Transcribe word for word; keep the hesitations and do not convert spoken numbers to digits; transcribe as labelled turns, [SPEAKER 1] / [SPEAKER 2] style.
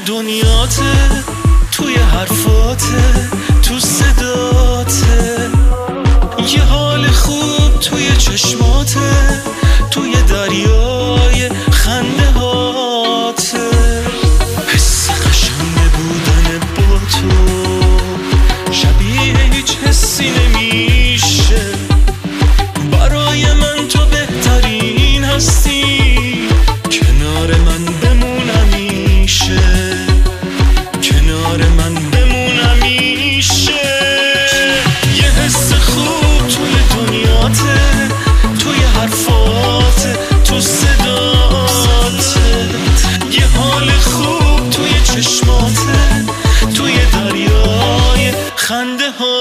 [SPEAKER 1] دنیاته، توی حرفاته، تو صداته، یه حال خوب توی چشماته، توی دریای خنده هاته. حس قشنگ بودن با تو شبیه هیچ حسی نمیشه، برای من تو بهترین هستی، کنار من بمون همیشه، کنار من بمون همیشه. یه حس خوب توی دنیاته، توی حرفاته، تو صداته، یه حال خوب توی چشماته، توی دریای خنده ها.